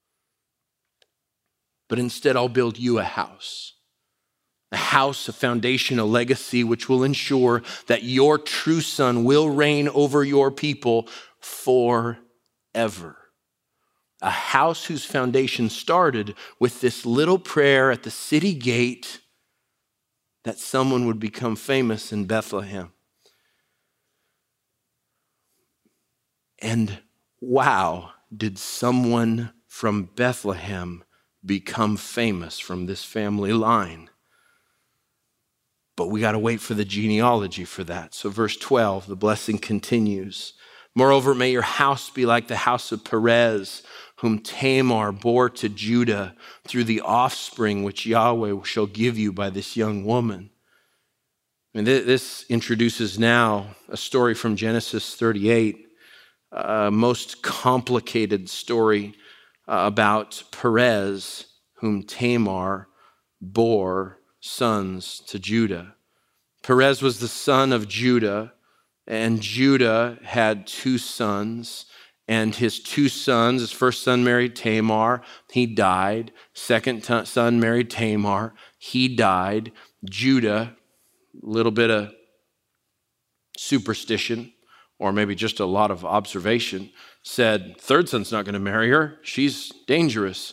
But instead, I'll build you a house, a house, a foundation, a legacy, which will ensure that your true son will reign over your people forever. A house whose foundation started with this little prayer at the city gate that someone would become famous in Bethlehem. And wow, did someone from Bethlehem become famous from this family line. But we got to wait for the genealogy for that. So verse twelve, the blessing continues. Moreover, may your house be like the house of Perez, whom Tamar bore to Judah through the offspring which Yahweh shall give you by this young woman. And this introduces now a story from Genesis thirty-eight, a most complicated story about Perez, whom Tamar bore sons to Judah. Perez was the son of Judah, and Judah had two sons, and his two sons, his first son married Tamar, he died. Second t- son married Tamar, he died. Judah, a little bit of superstition, or maybe just a lot of observation, said, third son's not going to marry her. She's dangerous.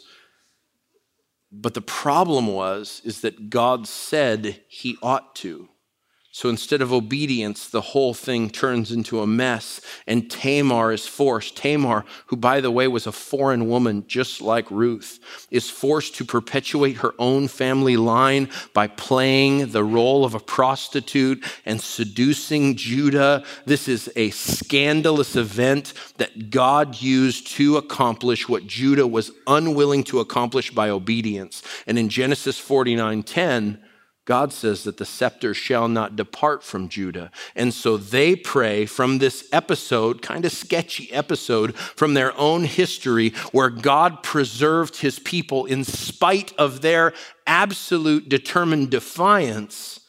But the problem was, is that God said he ought to. So instead of obedience, the whole thing turns into a mess, and Tamar is forced. Tamar, who, by the way, was a foreign woman just like Ruth, is forced to perpetuate her own family line by playing the role of a prostitute and seducing Judah. This is a scandalous event that God used to accomplish what Judah was unwilling to accomplish by obedience. And in Genesis forty-nine ten, God says that the scepter shall not depart from Judah. And so they pray from this episode, kind of sketchy episode from their own history, where God preserved his people in spite of their absolute determined defiance,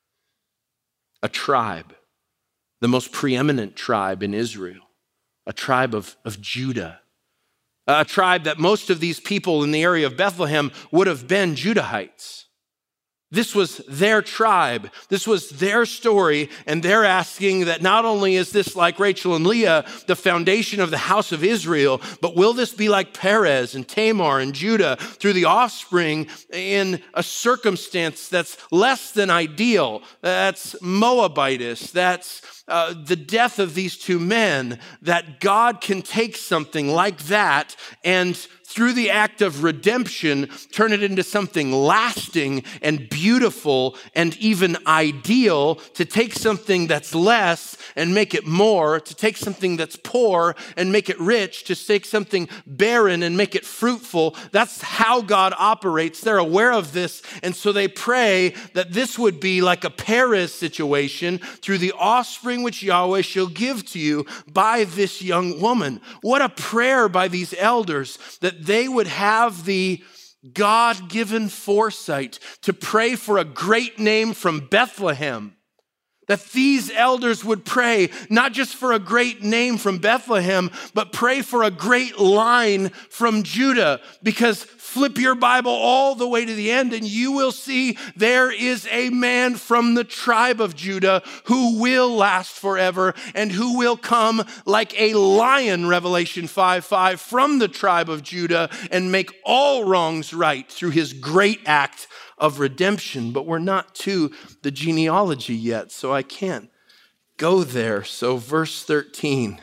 a tribe, the most preeminent tribe in Israel, a tribe of, of Judah, a tribe that most of these people in the area of Bethlehem would have been Judahites. This was their tribe. This was their story. And they're asking that not only is this like Rachel and Leah, the foundation of the house of Israel, but will this be like Perez and Tamar and Judah through the offspring in a circumstance that's less than ideal? That's Moabitess. That's uh, the death of these two men, that God can take something like that and through the act of redemption, turn it into something lasting and beautiful and even ideal, to take something that's less and make it more, to take something that's poor and make it rich, to take something barren and make it fruitful. That's how God operates. They're aware of this, and so they pray that this would be like a Perez situation through the offspring which Yahweh shall give to you by this young woman. What a prayer by these elders, that they would have the God-given foresight to pray for a great name from Bethlehem. That these elders would pray not just for a great name from Bethlehem, but pray for a great line from Judah. Because flip your Bible all the way to the end and you will see there is a man from the tribe of Judah who will last forever and who will come like a lion, Revelation five five, from the tribe of Judah and make all wrongs right through his great act of redemption. But we're not to the genealogy yet, so I can't go there. So verse thirteen,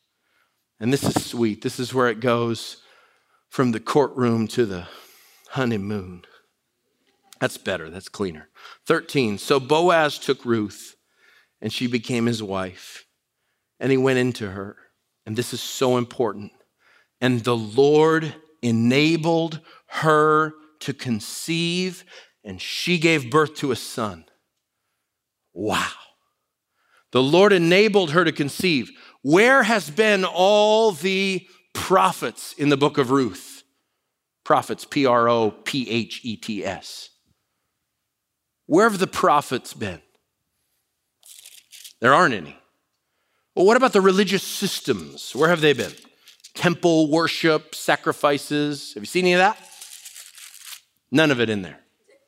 and this is sweet. This is where it goes from the courtroom to the honeymoon. That's better. That's cleaner. thirteen, so Boaz took Ruth, and she became his wife, and he went into her. And this is so important. And the Lord enabled her to conceive, and she gave birth to a son. Wow. The Lord enabled her to conceive. Where has been all the prophets in the book of Ruth? Prophets, P R O P H E T S. Where have the prophets been? There aren't any. Well, what about the religious systems? Where have they been? Temple worship, sacrifices. Have you seen any of that? None of it in there.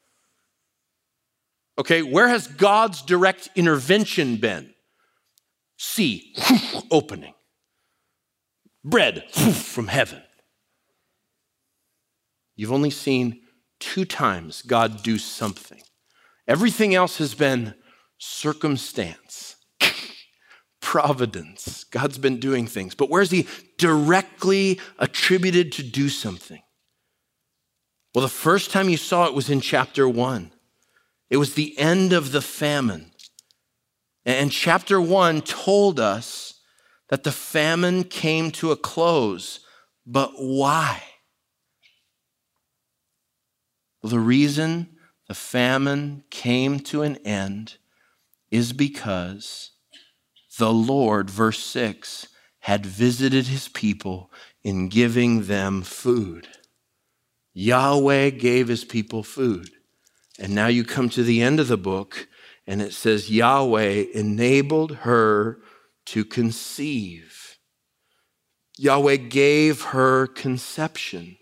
Okay, where has God's direct intervention been? Sea, opening. Bread from heaven. You've only seen two times God do something. Everything else has been circumstance, providence. God's been doing things. But where's he directly attributed to do something? Well, the first time you saw it was in chapter one. It was the end of the famine. And chapter one told us that the famine came to a close. But why? Well, the reason the famine came to an end is because the Lord, verse six, had visited his people in giving them food. Yahweh gave his people food. And now you come to the end of the book, and it says Yahweh enabled her to conceive. Yahweh gave her conception.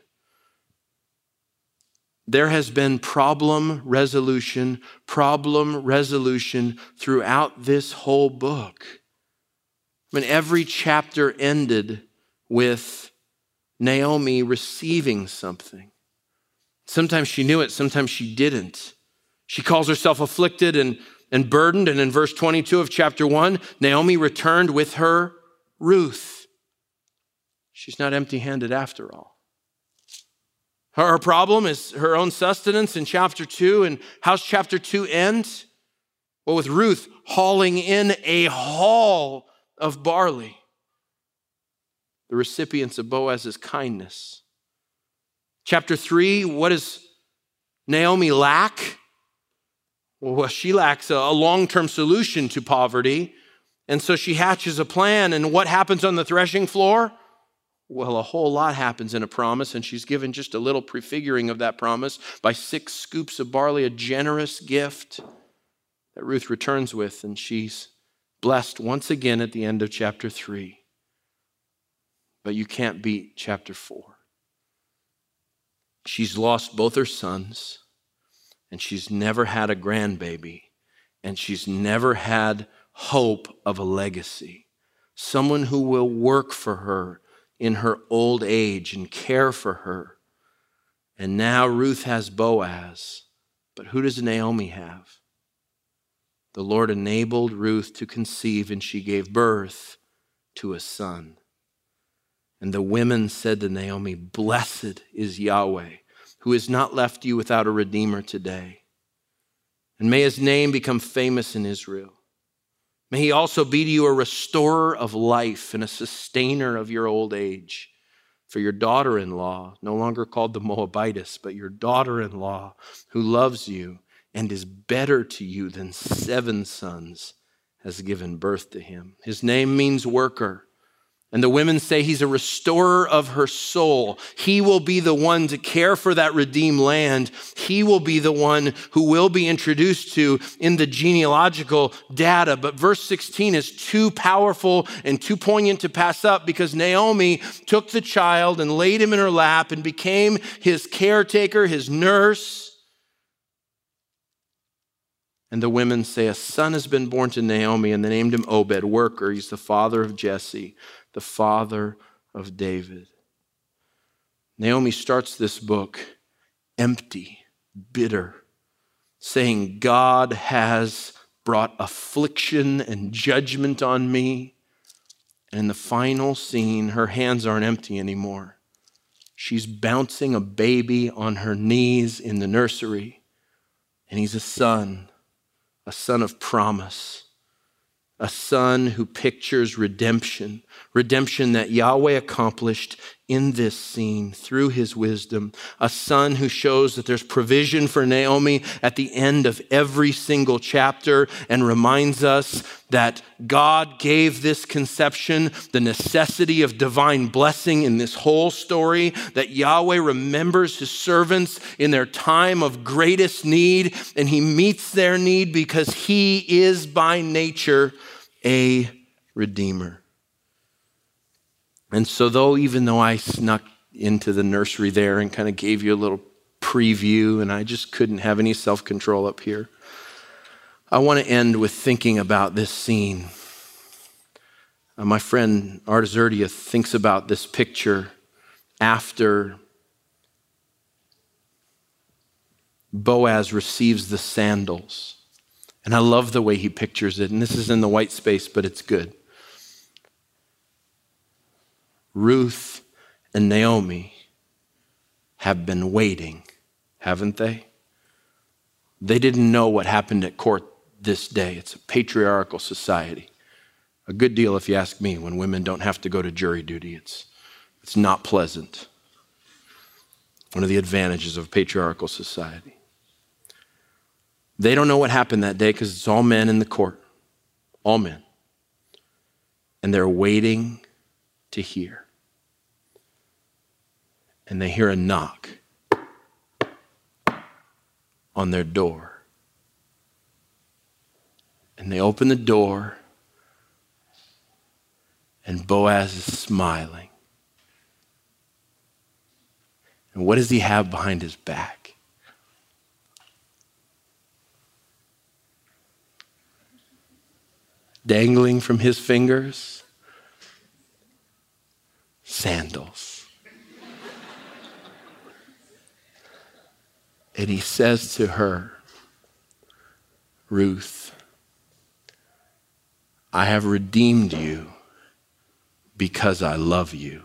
There has been problem resolution, problem resolution throughout this whole book. I mean, every chapter ended with Naomi receiving something. Sometimes she knew it, sometimes she didn't. She calls herself afflicted and, and burdened, and in verse twenty-two of chapter one, Naomi returned with her Ruth. She's not empty-handed after all. Her problem is her own sustenance in chapter two, and how's chapter two end? Well, with Ruth hauling in a haul of barley, the recipients of Boaz's kindness. Chapter three, what does Naomi lack? Well, she lacks a long-term solution to poverty. And so she hatches a plan. And what happens on the threshing floor? Well, a whole lot happens in a promise. And she's given just a little prefiguring of that promise by six scoops of barley, a generous gift that Ruth returns with. And she's blessed once again at the end of chapter three. But you can't beat chapter four. She's lost both her sons, and she's never had a grandbaby, and she's never had hope of a legacy. Someone who will work for her in her old age and care for her. And now Ruth has Boaz, but who does Naomi have? The Lord enabled Ruth to conceive, and she gave birth to a son. And the women said to Naomi, "Blessed is Yahweh, who has not left you without a redeemer today. And may his name become famous in Israel. May he also be to you a restorer of life and a sustainer of your old age. For your daughter-in-law, no longer called the Moabitess, but your daughter-in-law, who loves you and is better to you than seven sons, has given birth to him. His name means worker." And the women say he's a restorer of her soul. He will be the one to care for that redeemed land. He will be the one who will be introduced to in the genealogical data. But verse sixteen is too powerful and too poignant to pass up, because Naomi took the child and laid him in her lap and became his caretaker, his nurse. And the women say, a son has been born to Naomi, and they named him Obed, worker. He's the father of Jesse, the father of David. Naomi starts this book empty, bitter, saying, God has brought affliction and judgment on me. And in the final scene, her hands aren't empty anymore. She's bouncing a baby on her knees in the nursery, and he's a son. A son of promise, a son who pictures redemption, redemption that Yahweh accomplished in this scene through his wisdom, a son who shows that there's provision for Naomi at the end of every single chapter and reminds us that God gave this conception the necessity of divine blessing in this whole story, that Yahweh remembers his servants in their time of greatest need, and he meets their need because he is by nature a redeemer. And so though, even though I snuck into the nursery there and kind of gave you a little preview, and I just couldn't have any self-control up here, I want to end with thinking about this scene. Uh, my friend Artaxerxes thinks about this picture after Boaz receives the sandals. And I love the way he pictures it. And this is in the white space, but it's good. Ruth and Naomi have been waiting, haven't they? They didn't know what happened at court this day. It's a patriarchal society. A good deal, if you ask me, when women don't have to go to jury duty. It's, it's not pleasant. One of the advantages of patriarchal society. They don't know what happened that day because it's all men in the court. All men. And they're waiting to hear. And they hear a knock on their door. And they open the door, and Boaz is smiling. And what does he have behind his back? Dangling from his fingers, sandals. And he says to her, Ruth, I have redeemed you because I love you.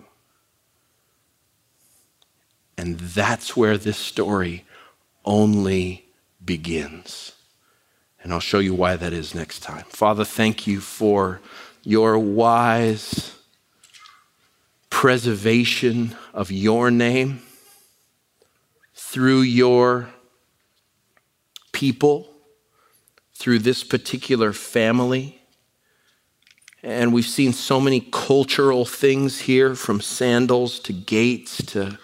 And that's where this story only begins. And I'll show you why that is next time. Father, thank you for your wise preservation of your name through your people, through this particular family. And we've seen so many cultural things here, from sandals to gates to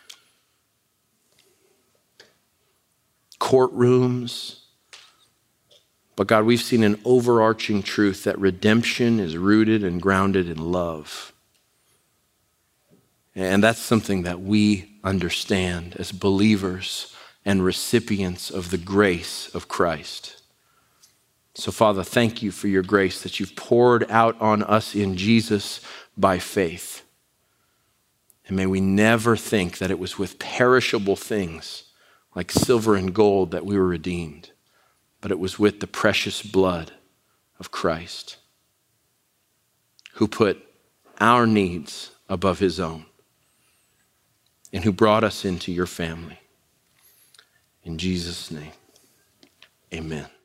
courtrooms. But God, we've seen an overarching truth that redemption is rooted and grounded in love. And that's something that we understand as believers and recipients of the grace of Christ. So, Father, thank you for your grace that you've poured out on us in Jesus by faith. And may we never think that it was with perishable things like silver and gold that we were redeemed, but it was with the precious blood of Christ, who put our needs above his own and who brought us into your family. In Jesus' name, amen.